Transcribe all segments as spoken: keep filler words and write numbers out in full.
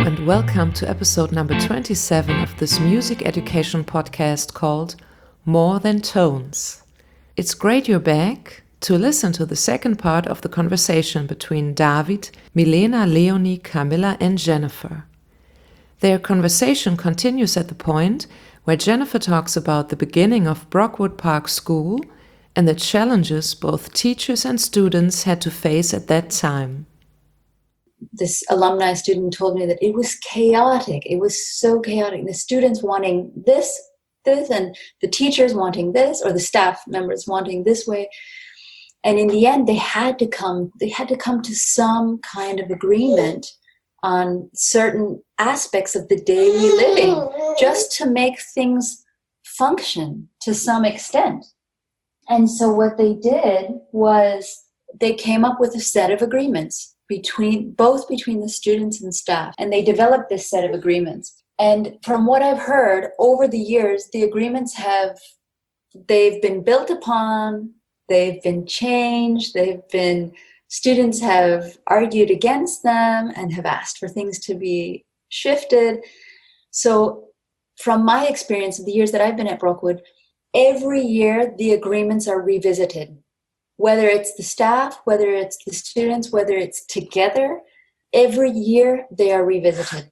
and welcome to episode number twenty-seven of this music education podcast called More Than Tones. It's great you're back to listen to the second part of the conversation between David, Milena, Leonie, Camilla and Jennifer. Their conversation continues at the point where Jennifer talks about the beginning of Brockwood Park School and the challenges both teachers and students had to face at that time. This alumni student told me that it was chaotic. It was so chaotic. The students wanting this, this, and the teachers wanting this, or the staff members wanting this way. And in the end, they had to come, they had to come to some kind of agreement on certain aspects of the daily living, just to make things function to some extent. And so what they did was they came up with a set of agreements between both between the students and staff, and they developed this set of agreements. And from what I've heard over the years, the agreements have they've been built upon, they've been changed, they've been students have argued against them and have asked for things to be shifted. So from my experience of the years that I've been at Brockwood, every year the agreements are revisited. Whether it's the staff, whether it's the students, whether it's together, every year they are revisited.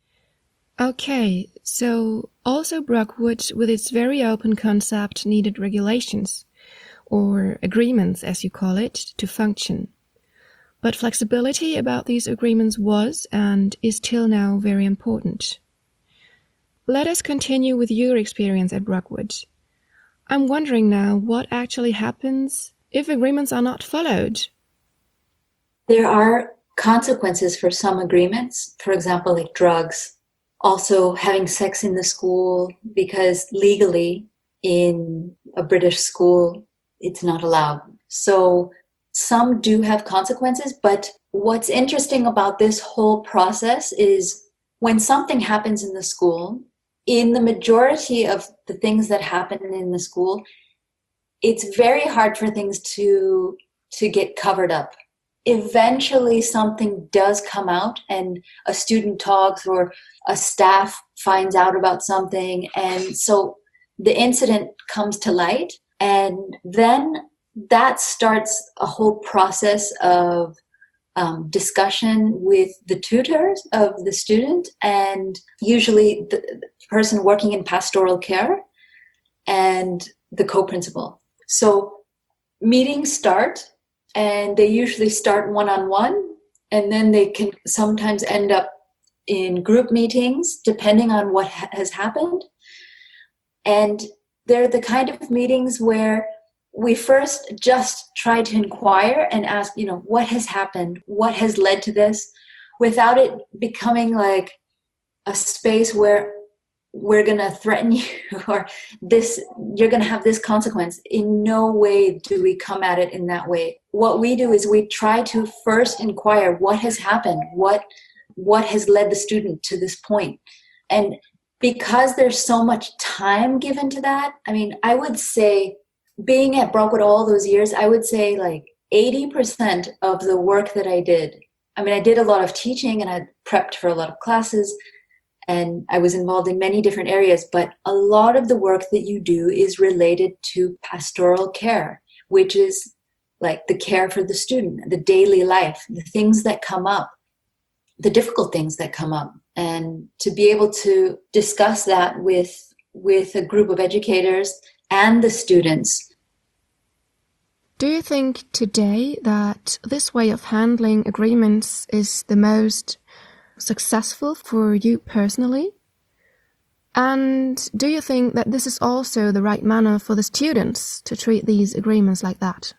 Okay, so also Brockwood, with its very open concept, needed regulations, or agreements as you call it, to function. But flexibility about these agreements was and is till now very important. Let us continue with your experience at Brockwood. I'm wondering now what actually happens if agreements are not followed. There are consequences for some agreements, for example, like drugs, also having sex in the school, because legally in a British school, it's not allowed. So some do have consequences, but what's interesting about this whole process is when something happens in the school, in the majority of the things that happen in the school, it's very hard for things to to get covered up. Eventually something does come out and a student talks or a staff finds out about something, and so the incident comes to light, and then that starts a whole process of um, discussion with the tutors of the student and usually the, the person working in pastoral care and the co-principal. So meetings start, and they usually start one-on-one, and then they can sometimes end up in group meetings, depending on what ha- has happened. And they're the kind of meetings where we first just try to inquire and ask, you know, what has happened? What has led to this? Without it becoming like a space where we're going to threaten you or this, you're going to have this consequence. In no way do we come at it in that way. What we do is we try to first inquire what has happened, what, what has led the student to this point. And because there's so much time given to that, I mean, I would say being at Brockwood all those years, I would say like eighty percent of the work that I did, I mean, I did a lot of teaching and I prepped for a lot of classes, and I was involved in many different areas, but a lot of the work that you do is related to pastoral care, which is like the care for the student, the daily life, the things that come up, the difficult things that come up. And to be able to discuss that with, with a group of educators and the students. Do you think today that this way of handling agreements is the most successful for you personally? And do you think that this is also the right manner for the students to treat these agreements like that?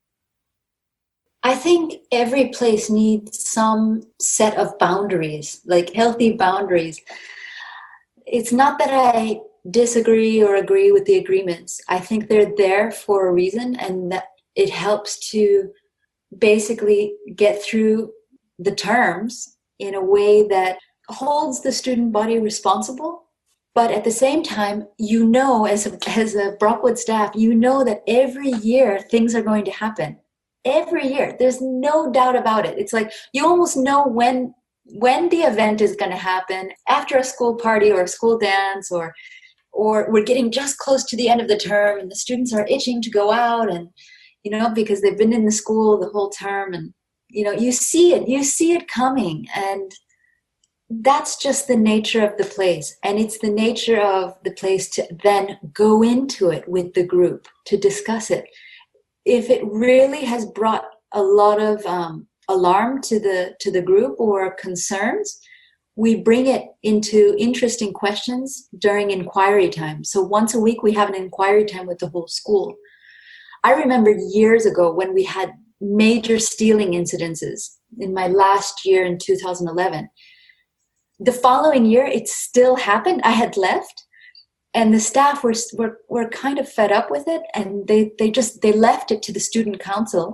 I think every place needs some set of boundaries, like healthy boundaries. It's not that I disagree or agree with the agreements. I think they're there for a reason, and that it helps to basically get through the terms in a way that holds the student body responsible. But at the same time, you know, as a, as a Brockwood staff, you know that every year things are going to happen. Every year. There's no doubt about it. It's like you almost know when when the event is going to happen, after a school party or a school dance, or or we're getting just close to the end of the term and the students are itching to go out, and you know, because they've been in the school the whole term, and you know, you see it you see it coming, and that's just the nature of the place. And it's the nature of the place to then go into it with the group to discuss it. If it really has brought a lot of um, alarm to the to the group or concerns, we bring it into interesting questions during inquiry time. So once a week we have an inquiry time with the whole school. I remember years ago when we had major stealing incidences in my last year in two thousand eleven. The following year it still happened. I had left and the staff were were, were kind of fed up with it, and they, they just they left it to the student council.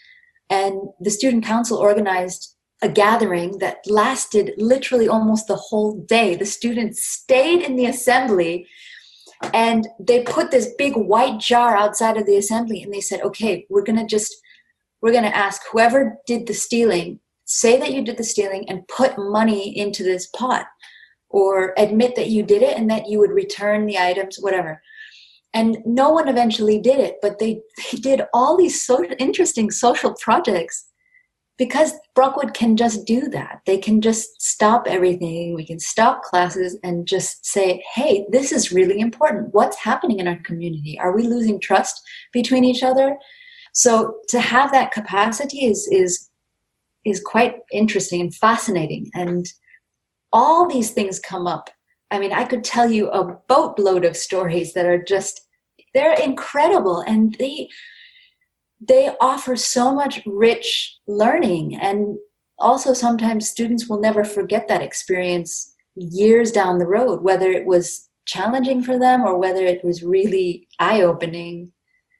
And the student council organized a gathering that lasted literally almost the whole day. The students stayed in the assembly and they put this big white jar outside of the assembly, and they said, okay, we're going to just, we're going to ask whoever did the stealing, say that you did the stealing and put money into this pot, or admit that you did it and that you would return the items, whatever. And no one eventually did it, but they, they did all these so interesting social projects because Brockwood can just do that. They can just stop everything. We can stop classes and just say, hey, this is really important. What's happening in our community? Are we losing trust between each other? So to have that capacity is is is quite interesting and fascinating. And all these things come up. I mean, I could tell you a boatload of stories that are just, they're incredible, and they they offer so much rich learning. And also sometimes students will never forget that experience years down the road, whether it was challenging for them or whether it was really eye-opening.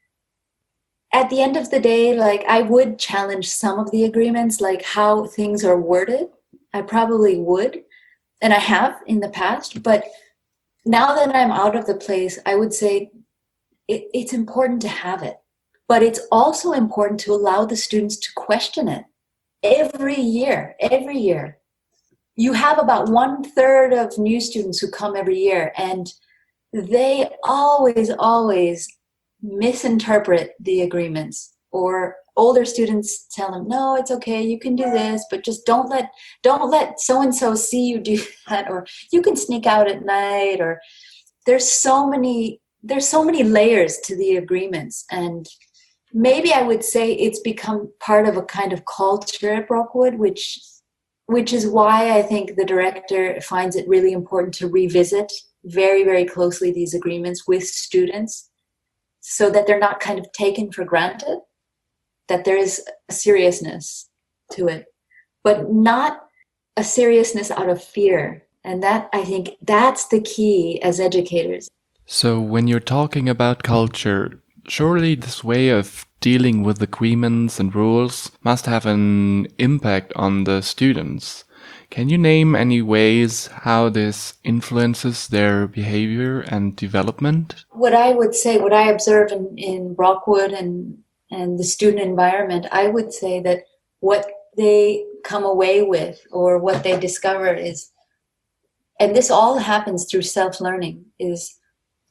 At the end of the day, like, I would challenge some of the agreements, like how things are worded. I probably would, and I have in the past, but now that I'm out of the place, I would say it, it's important to have it. But it's also important to allow the students to question it. Every year, every year. You have about one third of new students who come every year, and they always, always misinterpret the agreements. Or older students tell them, no, it's okay, you can do this, but just don't let don't let so-and-so see you do that, or you can sneak out at night, or there's so many there's so many layers to the agreements. And maybe I would say it's become part of a kind of culture at Brockwood, which which is why I think the director finds it really important to revisit very, very closely these agreements with students, so that they're not kind of taken for granted, that there is a seriousness to it, but not a seriousness out of fear. And that, I think, that's the key as educators. So when you're talking about culture, surely this way of dealing with agreements and rules must have an impact on the students. Can you name any ways how this influences their behavior and development? What I would say, what I observe in, in Brockwood and, and the student environment, I would say that what they come away with or what they discover is, and this all happens through self-learning, is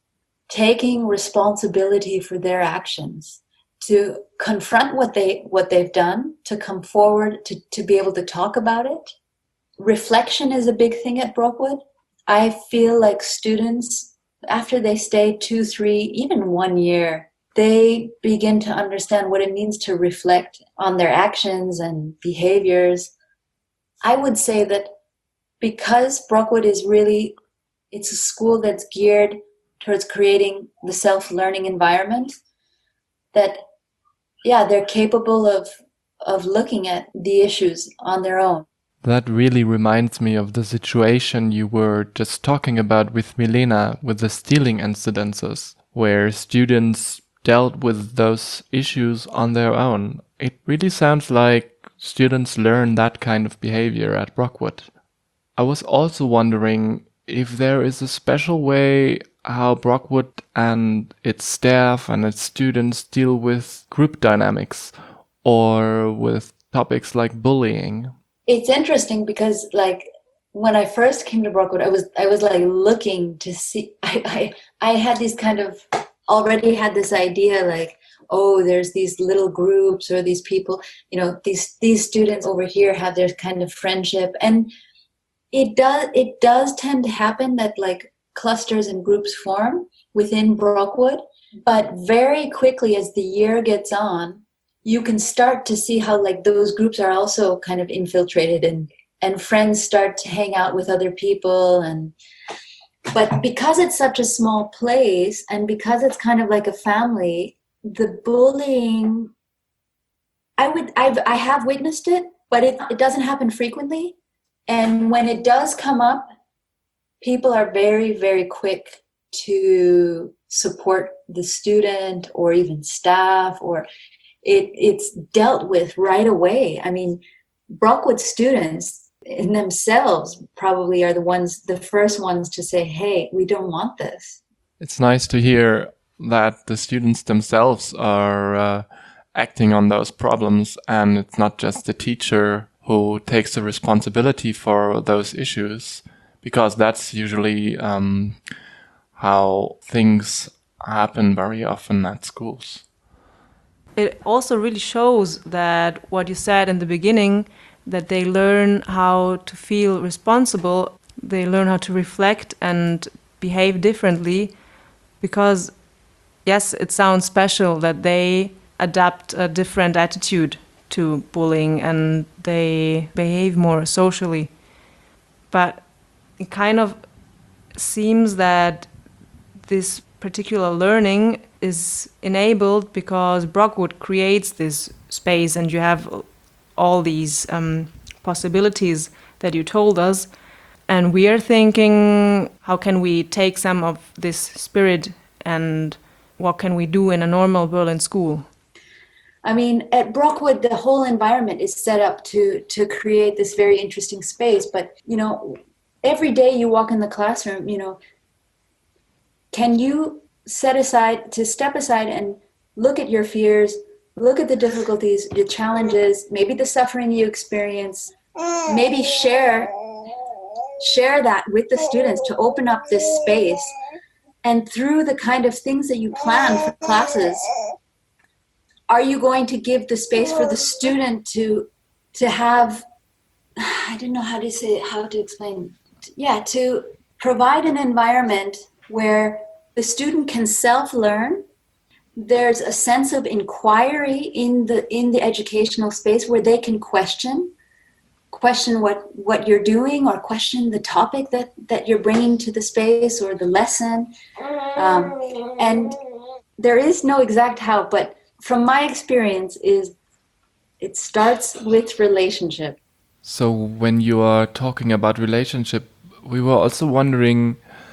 taking responsibility for their actions, to confront what they what they've done, to come forward, to, to be able to talk about it. Reflection is a big thing at Brockwood. I feel like students, after they stay two, three, even one year, they begin to understand what it means to reflect on their actions and behaviors. I would say that because Brockwood is really, it's a school that's geared towards creating the self-learning environment, that, yeah, they're capable of of looking at the issues on their own. That really reminds me of the situation you were just talking about with Milena, with the stealing incidences, where students dealt with those issues on their own. It really sounds like students learn that kind of behavior at Brockwood. I was also wondering if there is a special way how Brockwood and its staff and its students deal with group dynamics or with topics like bullying. it's interesting because like when I first came to Brockwood, I was I was like looking to see. I I, I had these kind of already had this idea like, oh, there's these little groups or these people, you know, these these students over here have their kind of friendship, and it does it does tend to happen that like clusters and groups form within Brockwood, but very quickly as the year gets on, you can start to see how like those groups are also kind of infiltrated and and friends start to hang out with other people. And but because it's such a small place and because it's kind of like a family, the bullying, I would I've I have witnessed it, but it, it doesn't happen frequently. And when it does come up, people are very, very quick to support the student or even staff, or it it's dealt with right away. I mean, Brockwood students in themselves probably are the ones, the first ones to say, hey, we don't want this. It's nice to hear that the students themselves are uh, acting on those problems, and it's not just the teacher who takes the responsibility for those issues, because that's usually um, how things happen very often at schools. It also really shows that what you said in the beginning, that they learn how to feel responsible, they learn how to reflect and behave differently, because yes, it sounds special that they adapt a different attitude to bullying and they behave more socially. But it kind of seems that this particular learning is enabled because Brockwood creates this space and you have all these um, possibilities that you told us. And we are thinking, how can we take some of this spirit and what can we do in a normal Berlin school? I mean, at Brockwood, the whole environment is set up to to create this very interesting space. But, you know, every day you walk in the classroom, you know, can you set aside, to step aside and look at your fears, look at the difficulties, your challenges, maybe the suffering you experience, maybe share, share that with the students to open up this space. And through the kind of things that you plan for classes, are you going to give the space for the student to to have, I don't know how to say, how to explain, yeah, to provide an environment where the student can self-learn. There's a sense of inquiry in the in the educational space where they can question, question what, what you're doing, or question the topic that, that you're bringing to the space or the lesson. Um, and there is no exact how, but from my experience is it starts with relationship. So when you are talking about relationship, we were also wondering,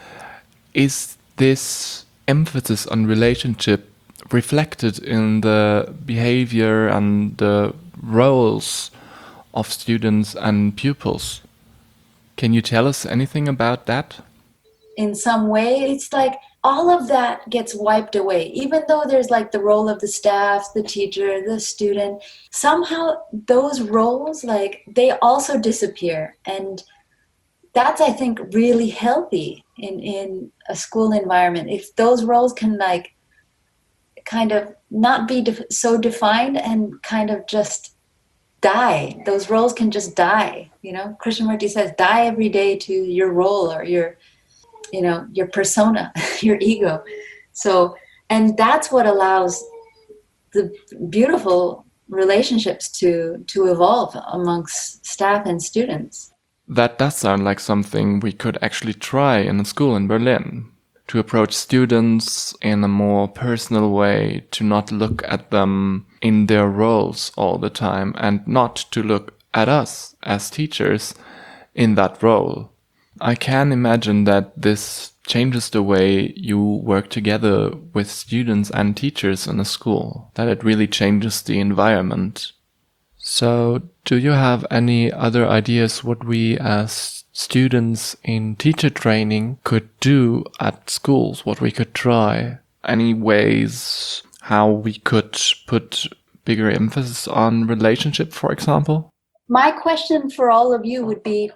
is this emphasis on relationship reflected in the behavior and the roles of students and pupils? Can you tell us anything about that? In some way, it's like all of that gets wiped away. Even though there's like the role of the staff, the teacher, the student, somehow those roles, like, they also disappear. And that's, I think, really healthy in, in a school environment. If those roles can like kind of not be def- so defined and kind of just die. Those roles can just die. You know, Krishnamurti says, die every day to your role or your, you know, your persona, your ego. So, and that's what allows the beautiful relationships to, to evolve amongst staff and students. That does sound like something we could actually try in a school in Berlin, to approach students in a more personal way, to not look at them in their roles all the time, and not to look at us as teachers in that role. I can imagine that this changes the way you work together with students and teachers in a school, that it really changes the environment. So, do you have any other ideas what we as students in teacher training could do at schools, what we could try? Any ways how we could put bigger emphasis on relationship, for example? my question for all of you would be,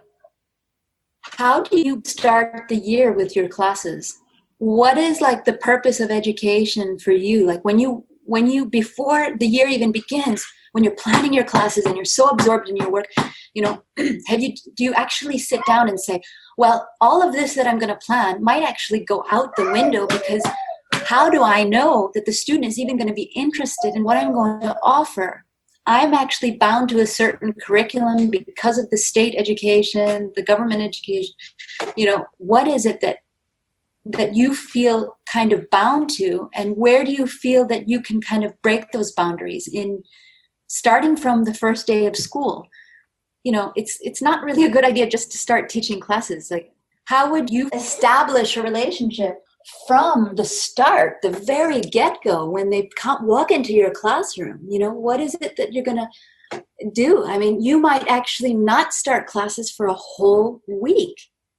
how do you start the year with your classes? What is like the purpose of education for you? Like when you, when you, before the year even begins, when you're planning your classes and you're so absorbed in your work, you know, have you, do you actually sit down and say, well, all of this that I'm going to plan might actually go out the window, because how do I know that the student is even going to be interested in what I'm going to offer? I'm actually bound to a certain curriculum because of the state education, the government education. You know, what is it that that you feel kind of bound to, and where do you feel that you can kind of break those boundaries in starting from the first day of school? You know, it's it's not really a good idea just to start teaching classes. Like, how would you establish a relationship from the start, the very get-go, when they come, walk into your classroom? You know, what is it that you're going to do? I mean, you might actually not start classes for a whole week.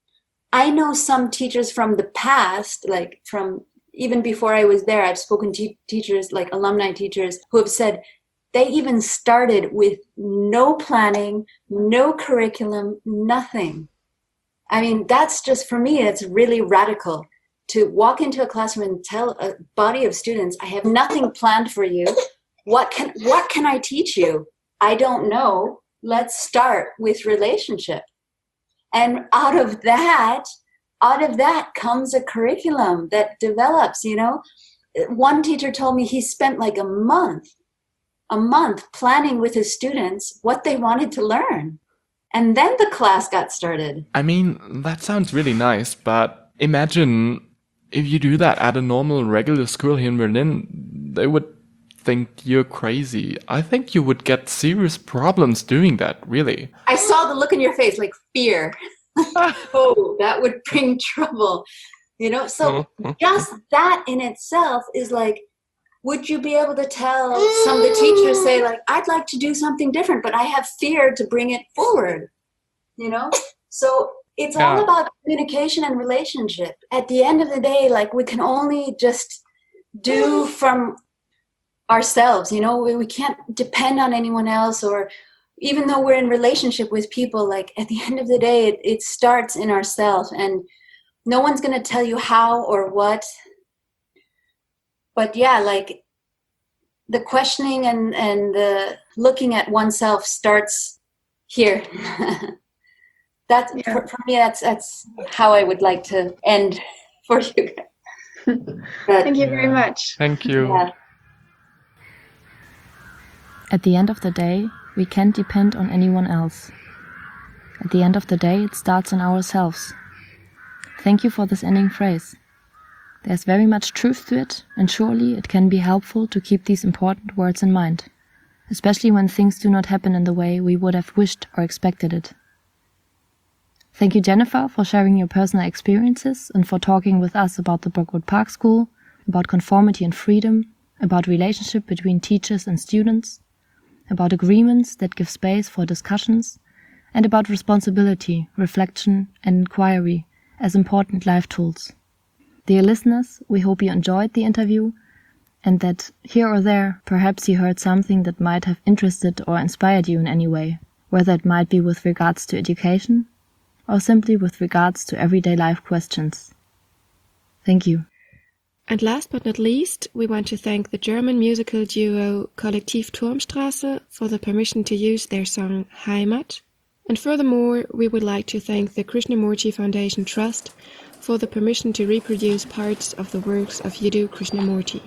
I know some teachers from the past, like from even before I was there, I've spoken to teachers, like alumni teachers, who have said they even started with no planning, no curriculum, nothing. I mean, that's just, for me, it's really radical to walk into a classroom and tell a body of students, I have nothing planned for you. What can, what can I teach you? I don't know. Let's start with relationship. And out of that, out of that comes a curriculum that develops, you know. One teacher told me he spent like a month, a month planning with his students what they wanted to learn. And then the class got started. I mean, that sounds really nice, but imagine if you do that at a normal, regular school here in Berlin, they would think you're crazy. I think you would get serious problems doing that, really. I saw the look in your face, like fear. Oh, that would bring trouble. You know, so just that in itself is like, would you be able to tell some of the teachers, say like, I'd like to do something different, but I have fear to bring it forward, you know? So it's Yeah. all about communication and relationship. At the end of the day, like, we can only just do from ourselves, you know, we, we can't depend on anyone else. Or even though we're in relationship with people, like at the end of the day, it, it starts in ourselves, and no one's going to tell you how or what. But yeah, like the questioning and, and the looking at oneself starts here. That's Yeah. for, for me, that's, that's how I would like to end for you guys. But, Thank you very much. Thank you. yeah. At the end of the day, we can't depend on anyone else. At the end of the day, it starts in ourselves. Thank you for this ending phrase. There's very much truth to it, and surely it can be helpful to keep these important words in mind, especially when things do not happen in the way we would have wished or expected it. Thank you, Jennifer, for sharing your personal experiences and for talking with us about the Brookwood Park School, about conformity and freedom, about relationship between teachers and students, about agreements that give space for discussions, and about responsibility, reflection, and inquiry as important life tools. Dear listeners, we hope you enjoyed the interview and that here or there perhaps you heard something that might have interested or inspired you in any way, whether it might be with regards to education or simply with regards to everyday life questions. Thank you. And last but not least, we want to thank the German musical duo Kollektiv Turmstrasse for the permission to use their song Heimat. And furthermore, we would like to thank the Krishnamurti Foundation Trust for the permission to reproduce parts of the works of Yiddu Krishnamurti.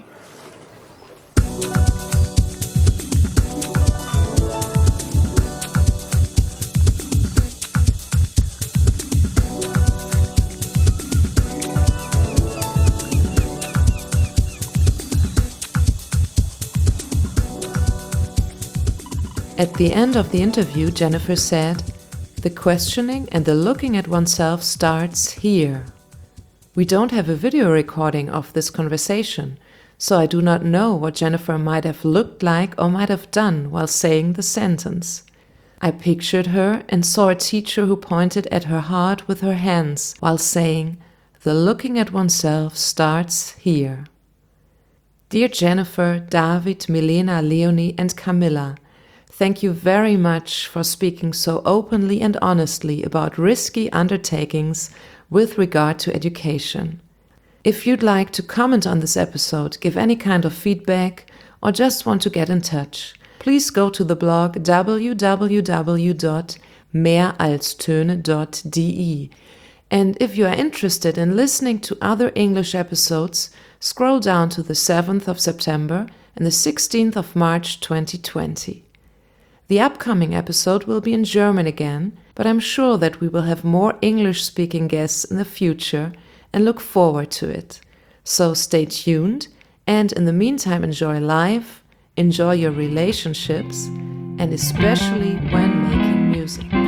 At the end of the interview, Jennifer said, "The questioning and the looking at oneself starts here." We don't have a video recording of this conversation, so I do not know what Jennifer might have looked like or might have done while saying the sentence. I pictured her and saw a teacher who pointed at her heart with her hands while saying, "The looking at oneself starts here." Dear Jennifer, David, Milena, Leonie and Camilla, Thank you very much for speaking so openly and honestly about risky undertakings with regard to education. If you'd like to comment on this episode, give any kind of feedback, or just want to get in touch, please go to the blog w w w dot mehr als töne dot d e. And if you are interested in listening to other English episodes, scroll down to the seventh of September and the sixteenth of March twenty twenty. The upcoming episode will be in German again, but I'm sure that we will have more English-speaking guests in the future and look forward to it. So stay tuned, and in the meantime enjoy life, enjoy your relationships, and especially when making music.